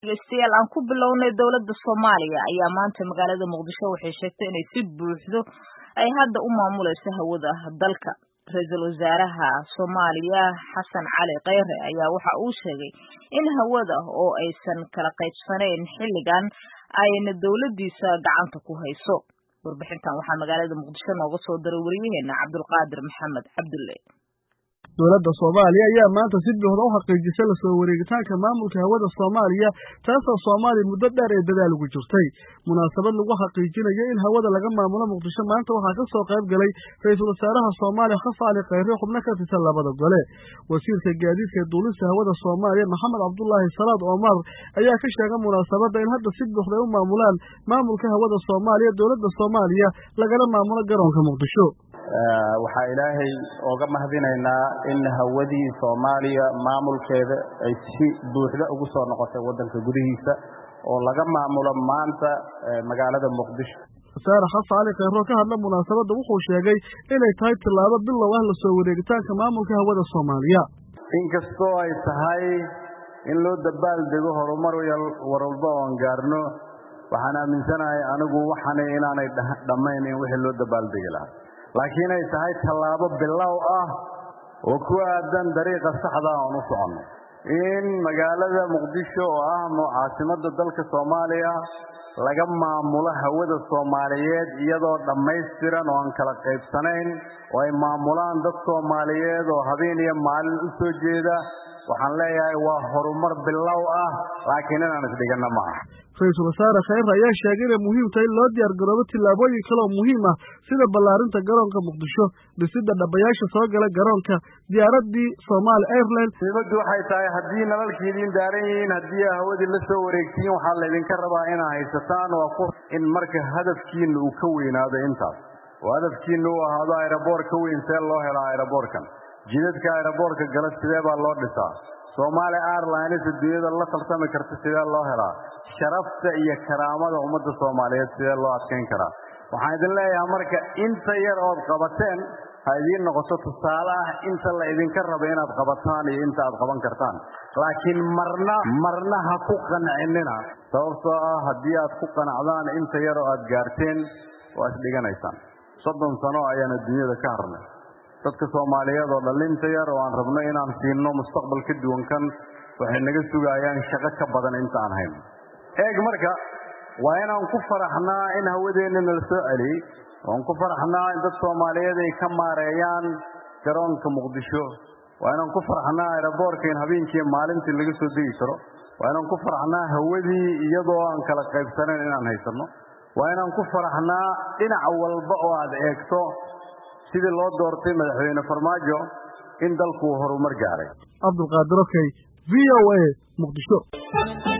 Dhageystayaal aan ku bilownay dawladda Soomaaliya ayaa maanta magaalada Muqdisho waxay sheegtay inay si buuxdo ay hadda u maamulayso hawada dalka. Ra'iisul Wasaaraha Soomaaliya Xasan Cali Khayre ayaa waxa uu sheegay in hawada oo aysan kala qaybsanayn xilligan ayna dawladdiisa gacanta ku hayso. Warbixintan waxaa magaalada Muqdisho nooga soo diray wariyaheena Cabdulqaadir Maxamed Cabdulle. dawladda Soomaaliya ayaa maanta si buuxda u xaqiijisay la soo wareegitaanka maamulka hawada Soomaaliya taasoo Soomaaliya muddo dheer ay dadaal ugu jirtay. Munaasabad lagu xaqiijinayo in hawada laga maamulo Muqdisho maanta waxaa ka soo qayb galay Ra'iisul Wasaaraha Soomaaliya Xasan Cali Khayre xubno ka tirsan labada gole. Wasiirka gaadiidka ee duulista hawada Soomaaliya Maxamed Cabdullaahi Salaad Omar ayaa ka sheegay munaasabadda in hadda si buuxda u maamulaan maamulka hawada Soomaaliya dawladda Soomaaliya lagana maamulo garoonka Muqdisho. waxaa ilaahay ooga mahadinaynaa in hawadii Soomaaliya maamulkeeda ay si buuxda ugu soo noqotay wadanka gudihiisa oo laga maamulo maanta magaalada Muqdisho. Wasaare Xasan Cali Khayre ka hadla munaasabadda wuxuu sheegay inay tahay tilaabo bilow ah la soo wareegitaanka maamulka hawada Soomaaliya. Inkastoo ay tahay in loo dabaaldego horumar walba oo aan gaarno, waxaan aaminsanahay anigu waxaan inaanay dhammaynin wixii loo dabaaldegi lahaa. laakiin ay tahay talaabo bilow ah oo ku aadan dariiqa saxda ah oo u socono in magaalada Muqdisho oo ah caasimadda dalka Soomaaliya laga maamulo hawada Soomaaliyeed iyadoo dhammaystiran oo aan kala qaybsanayn oo ay maamulaan dad Soomaaliyeed oo habeen iyo maalin u soo jeeda. waxaan leeyahay waa horumar bilow ah laakiin inaan isdhigana ma aha. Ra'iisul Wasaare Khayre ayaa sheegay in muhiim tahay loo diyaar garoobo tilaabooyin kale oo muhiim ah sida ballaarinta garoonka Muqdisho, dhisidda dhabayaasha soo gala garoonka, diyaaradii Somali Airlines. Dibaddu waxay tahay haddii nalalkeedin daaran yihiin, haddii hawadii la soo wareegtiin, waxaa la idinka rabaa inaa haysataan waa in marka hadafkiina uu ka weynaado intaas. oo hadafkiina uu ahaado aeroboort ka weyn see loo helo aeroboortkan. jidadka aeroboortka gala sidee baa loo dhisaa? Somali Airlines adduunyada la tartami karta sidee loo helaa? sharafta iyo karaamada ummadda Soomaaliyeed sidee loo adkeyn karaa? waxaan idin leeyahay marka inta yar oo qabateen ha idin noqoto tusaale ah inta la idinka rabo inaad qabataan iyo inta aad qaban kartaan. laakiin marna ha ku qancinina, sababtoo ah haddii aad ku qanacdaan inta yar oo aad gaarteen waa isdhiganaysaan. 30 sano ayaan adduunyada ka harnay. dadka Soomaaliyeed oo dhalinta yar oo aan rabno inaan siino mustaqbal ka duwan kan waxay naga sugayaan shaqo ka badan inta aan hayno. eeg marka waa inaan ku faraxnaa in hawadeena la soo celiyay, waan ku faraxnaa in dad Soomaaliyeed ay ka maareeyaan garoonka Muqdisho, waa inaan ku faraxnaa aeroboortka in habeenkii maalintii laga soo degi karo, waa inaan ku faraxnaa hawadii iyadoo aan kala qaybsanayn inaan haysano, waa inaan ku faraxnaa dhinac walba oo aad eegto sidii loo doortay madaxweyne Farmaajo in dalku horumar gaaray. Cabdulqaadir VOA Muqdisho.